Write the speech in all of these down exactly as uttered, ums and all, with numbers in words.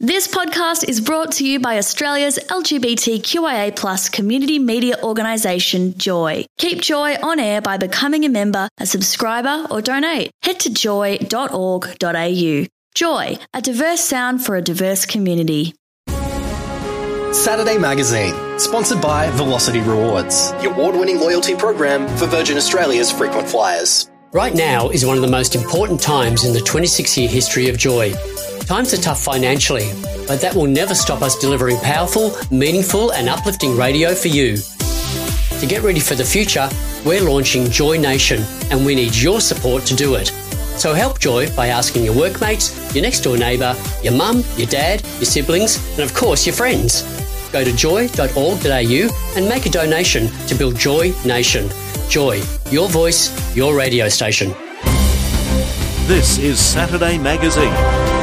This podcast is brought to you by Australia's L G B T Q I A plus community media organisation, Joy. Keep Joy on air by becoming a member, a subscriber or donate. Head to joy dot org dot a u. Joy, a diverse sound for a diverse community. Saturday Magazine, sponsored by Velocity Rewards, the award-winning loyalty program for Virgin Australia's frequent flyers. Right now is one of the most important times in the twenty-six year history of Joy. Times are tough financially, but that will never stop us delivering powerful, meaningful and uplifting radio for you. To get ready for the future, we're launching Joy Nation and we need your support to do it. So help Joy by asking your workmates, your next door neighbour, your mum, your dad, your siblings and of course your friends. Go to joy dot org dot a u and make a donation to build Joy Nation. Joy, your voice, your radio station. This is Saturday Magazine.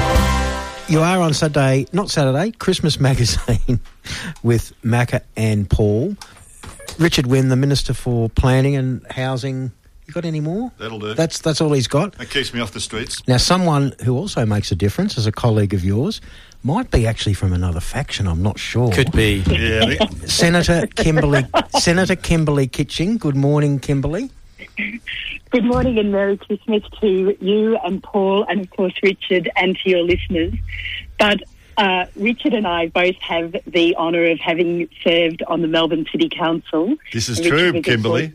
You are on Saturday, not Saturday, Christmas Magazine with Macca and Paul. Richard Wynne, the Minister for Planning and Housing. You got any more? That'll do. That's that's all he's got. That keeps me off the streets. Now, someone who also makes a difference as a colleague of yours might be actually from another faction, I'm not sure. Could be. Yeah. I think- Senator Kimberly Senator Kimberly Kitching. Good morning, Kimberly. Good morning and Merry Christmas to you and Paul and, of course, Richard and to your listeners. But uh, Richard and I both have the honour of having served on the Melbourne City Council. This is Richard true, was Kimberly.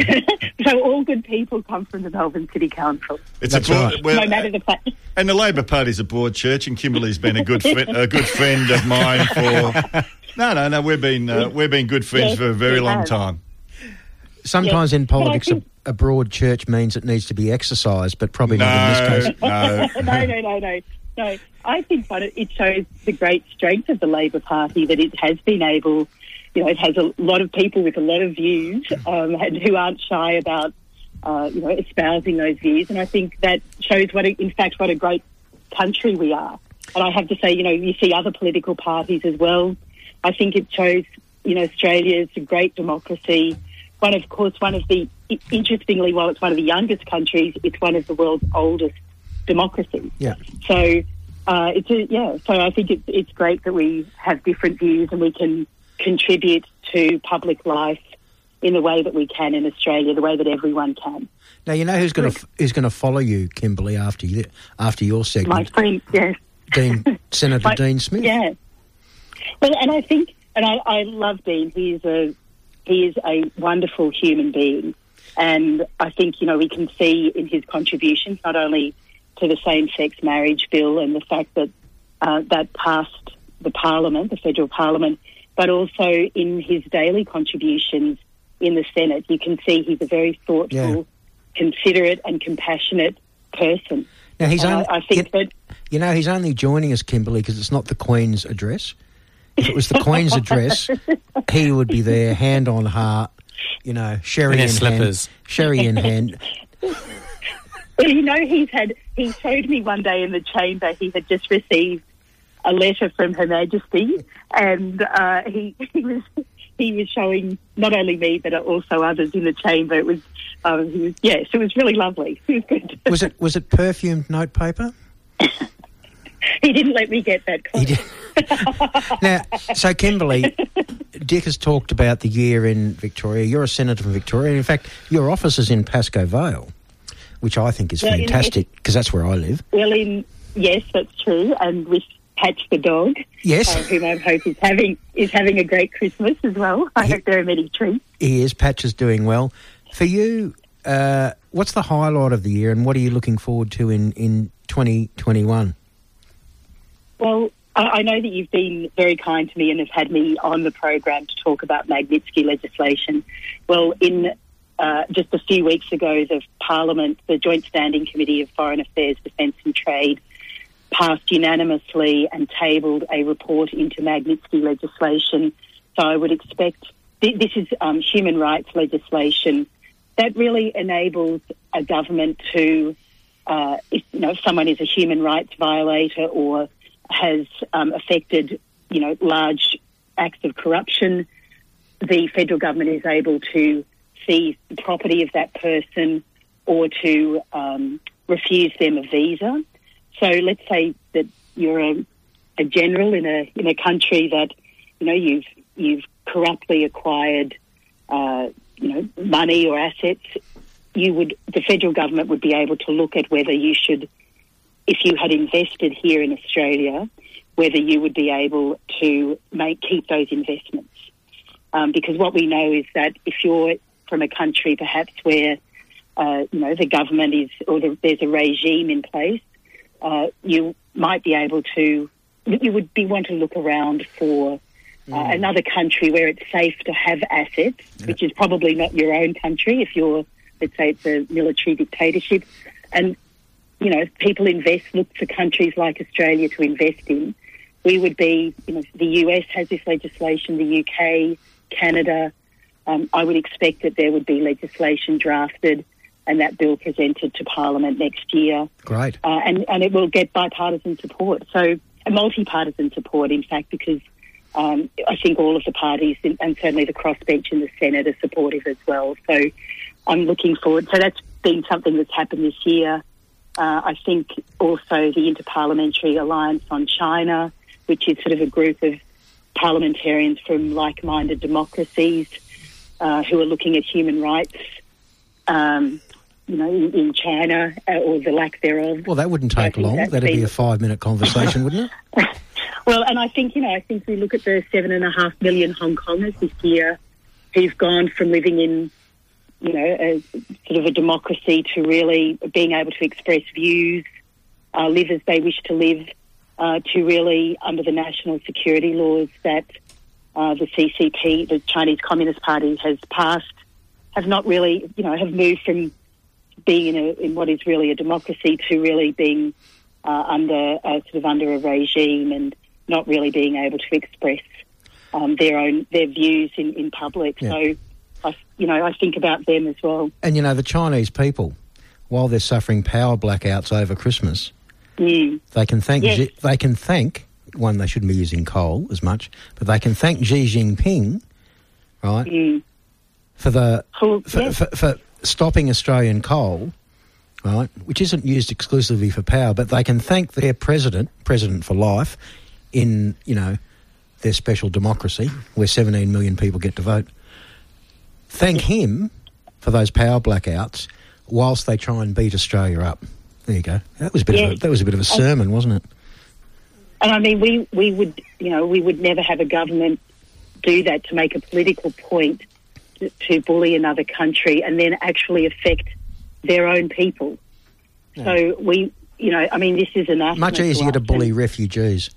So all good people come from the Melbourne City Council. It's That's a broad, right. well, No matter the fact. and the Labor Party's a broad church, and Kimberly's been a good friend, a good friend of mine for. No, no, no. We've been uh, we've been good friends Yes, for a very we long have. time. Sometimes Yeah, in but I politics, think- a, a broad church means it needs to be exercised, but probably not in this case. No, no, no, no, no. No, I think but it, it shows the great strength of the Labor Party that it has been able, you know, it has a lot of people with a lot of views um, and who aren't shy about, uh, you know, espousing those views. And I think that shows what, a, in fact, what a great country we are. And I have to say, you know, you see other political parties as well. I think it shows, you know, Australia is a great democracy. One, of course, one of the, interestingly, while it's one of the youngest countries, it's one of the world's oldest democracies. Yeah. So, uh, it's a, yeah. So I think it's it's great that we have different views and we can contribute to public life in the way that we can in Australia, the way that everyone can. Now, you know who's going to who's going to follow you, Kimberly, after you after your My segment? friend, yes. Dean Senator My- Dean Smith. Yeah. Well, and I think, and I, I love Dean. He is a he is a wonderful human being, and I think, you know, we can see in his contributions not only to the same-sex marriage bill and the fact that uh, that passed the Parliament, the federal Parliament, but also in his daily contributions in the Senate. You can see he's a very thoughtful, Yeah. considerate and compassionate person. Now he's And only, I, I think you, that... you know he's only joining us, Kimberly, because it's not the Queen's address. If it was the Queen's address, he would be there, hand on heart, you know, sherry In in his slippers. hand, sherry in hand. Well, you know, he's had. He showed me one day in the chamber. He had just received a letter from Her Majesty, and uh, he he was he was showing not only me but also others in the chamber. It was, um, he was yes, it was really lovely. It was good. Was it was it perfumed notepaper? He didn't let me get that. He did. Now, so Kimberly, Dick has talked about the year in Victoria. You're a senator from Victoria. In fact, your office is in Pascoe Vale, which I think is Well, in- fantastic because that's where I live. Well, in yes, that's true, and with Patch the dog, Yes. uh, whom I hope is having is having a great Christmas as well. I He- hope there are many treats. He is. Patch is doing well. For you, uh, what's the highlight of the year and what are you looking forward to in, in twenty twenty-one? Well, I I know that you've been very kind to me and have had me on the program to talk about Magnitsky legislation. Well, in uh, just a few weeks ago, the Parliament, the Joint Standing Committee of Foreign Affairs, Defence and Trade, passed unanimously and tabled a report into Magnitsky legislation. So I would expect th- this is um, human rights legislation that really enables a government to, uh, if you know, if someone is a human rights violator or has um, affected, you know, large acts of corruption, the federal government is able to seize the property of that person or to um, refuse them a visa. So let's say that you're a a general in a in a country that, you know, you've you've corruptly acquired, uh, you know, money or assets, you would the federal government would be able to look at whether you should, if you had invested here in Australia, whether you would be able to make keep those investments. Um, because what we know is that if you're from a country perhaps where, uh, you know, the government is, or the, there's a regime in place, uh, you might be able to, you would be want to look around for uh, mm. another country where it's safe to have assets, yeah. which is probably not your own country if you're, let's say it's a military dictatorship. And, you know, if people invest, look for countries like Australia to invest in. We would be, you know, the U S has this legislation, the U K, Canada. Um, I would expect that there would be legislation drafted and that bill presented to Parliament next year. Great. Uh, and, and it will get bipartisan support. So a multi-partisan support, in fact, because um, I think all of the parties, and certainly the crossbench in the Senate, are supportive as well. So I'm looking forward. So that's been something that's happened this year. Uh, I think also the Interparliamentary Alliance on China, which is sort of a group of parliamentarians from like-minded democracies uh, who are looking at human rights, um, you know, in, in China, uh, or the lack thereof. Well, that wouldn't take long. That'd been... be a five-minute conversation, wouldn't it? Well, and I think, you know, I think we look at the seven and a half million Hong Kongers this year who've gone from living in, you know, a sort of a democracy to really being able to express views, uh, live as they wish to live, uh, to really, under the national security laws that uh, the C C P, the Chinese Communist Party, has passed, have not really, you know, have moved from being in, a, in what is really a democracy to really being uh, under uh, sort of under a regime and not really being able to express um, their own their views in, in public. Yeah. So, I, you know, I think about them as well. And, you know, the Chinese people, while they're suffering power blackouts over Christmas, mm. they can thank yes. Xi, they can thank one, they shouldn't be using coal as much, but they can thank Xi Jinping, right, mm. for the cool. for, yes. for, for stopping Australian coal, right, which isn't used exclusively for power, but they can thank their president, president for life, in, you know, their special democracy where seventeen million people get to vote. Thank him for those power blackouts whilst they try and beat Australia up. There you go. That was a bit yes. of a, that was a bit of a sermon, wasn't it? And I mean, we, we would, you know, we would never have a government do that to make a political point to, to bully another country and then actually affect their own people. Yeah. So we, you know, I mean, this is enough. Much easier to bully refugees.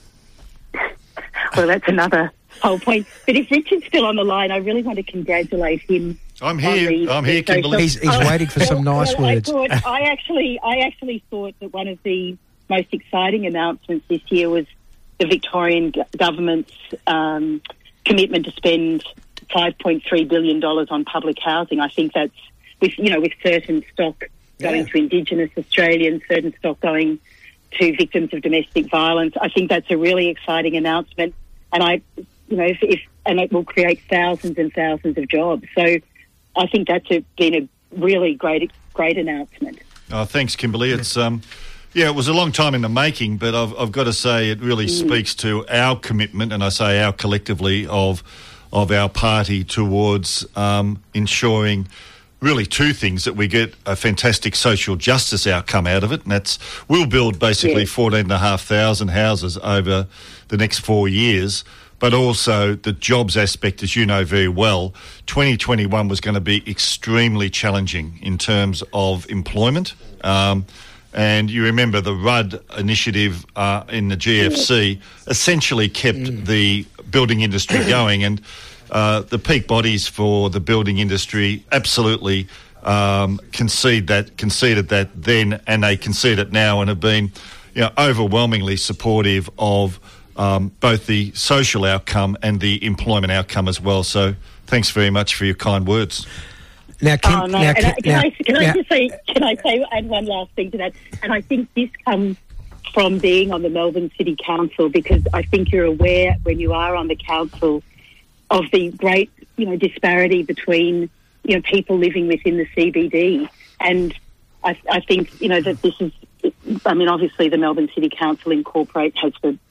Well, that's another whole point. But if Richard's still on the line, I really want to congratulate him. I'm here. The, I'm here, Kimberly. He's, he's oh, waiting for some well, nice well, words. I, thought, I actually, I actually thought that one of the most exciting announcements this year was the Victorian g- government's um, commitment to spend five point three billion dollars on public housing. I think that's with, you know, with certain stock going yeah. to Indigenous Australians, certain stock going to victims of domestic violence. I think that's a really exciting announcement, and I, you know, if, if and it will create thousands and thousands of jobs. So I think that's a, been a really great, great announcement. Oh, thanks, Kimberly. It's um, yeah, it was a long time in the making, but I've I've got to say it really mm. speaks to our commitment, and I say our collectively of of our party towards um, ensuring. Really two things, that we get a fantastic social justice outcome out of it, and that's we'll build basically yes. fourteen thousand five hundred houses over the next four years, but also the jobs aspect, as you know very well, twenty twenty-one was going to be extremely challenging in terms of employment. Um, and you remember the Rudd initiative uh, in the G F C yes. essentially kept mm. the building industry going, and Uh, the peak bodies for the building industry absolutely um, concede that, conceded that then, and they concede it now, and have been, you know, overwhelmingly supportive of um, both the social outcome and the employment outcome as well. So, thanks very much for your kind words. Now, Kim, oh, no. now, and I, can now, I, can now, I just say? Can I say add one last thing to that? And I think this comes from being on the Melbourne City Council, because I think you're aware when you are on the council of the great, you know, disparity between, you know, people living within the C B D. And I, I think, you know, that this is, I mean, obviously the Melbourne City Council incorporates, has the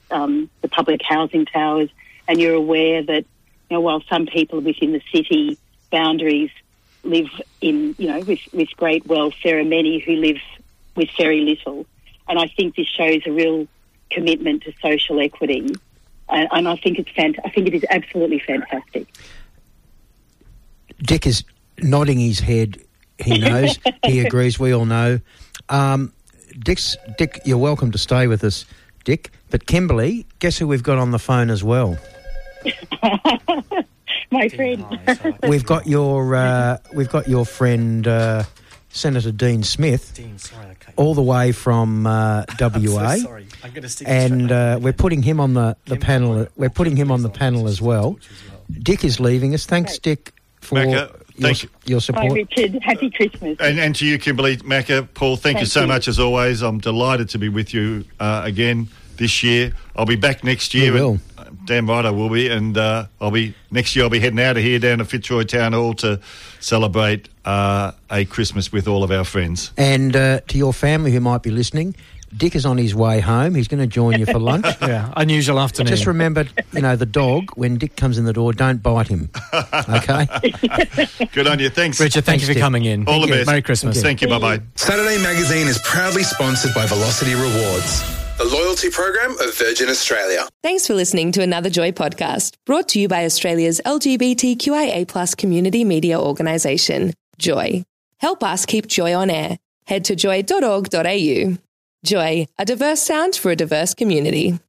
um, the public housing towers, and you're aware that, you know, while some people within the city boundaries live in, you know, with, with great wealth, there are many who live with very little. And I think this shows a real commitment to social equity. And, and I think it's fant- I think it is absolutely fantastic. Dick is nodding his head. He knows. He agrees. We all know. Um, Dick's, Dick, you're welcome to stay with us, Dick. But Kimberly, guess who we've got on the phone as well? My friend. We've got your uh, we've got your friend uh, Senator Dean Smith, Dean, sorry, okay. all the way from uh, W A. I'm so sorry. I'm going to stick and uh, we're putting him on the, the panel. We're putting him on the panel as well. Dick is leaving us. Thanks, Dick, for Macca, your, thank you. your support. Hi, Richard. Happy Christmas. And, and to you, Kimberly, Macca, Paul, thank, Thank you so you. much as always. I'm delighted to be with you uh, again this year. I'll be back next year. You will. And, uh, damn right I will be. And uh, I'll be next year I'll be heading out of here down to Fitzroy Town Hall to celebrate uh, a Christmas with all of our friends. And uh, to your family who might be listening, Dick is on his way home. He's going to join you for lunch. Yeah, unusual afternoon. Just remember, you know, the dog, when Dick comes in the door, don't bite him. Okay? Good on you. Thanks. Richard, thank Thanks, you for Dick. coming in. All the best. Merry Christmas. Thank you. Bye-bye. Saturday Magazine is proudly sponsored by Velocity Rewards, the loyalty program of Virgin Australia. Thanks for listening to another Joy podcast, brought to you by Australia's L G B T Q I A plus community media organisation, Joy. Help us keep Joy on air. Head to joy dot org dot a u. Joy, a diverse sound for a diverse community.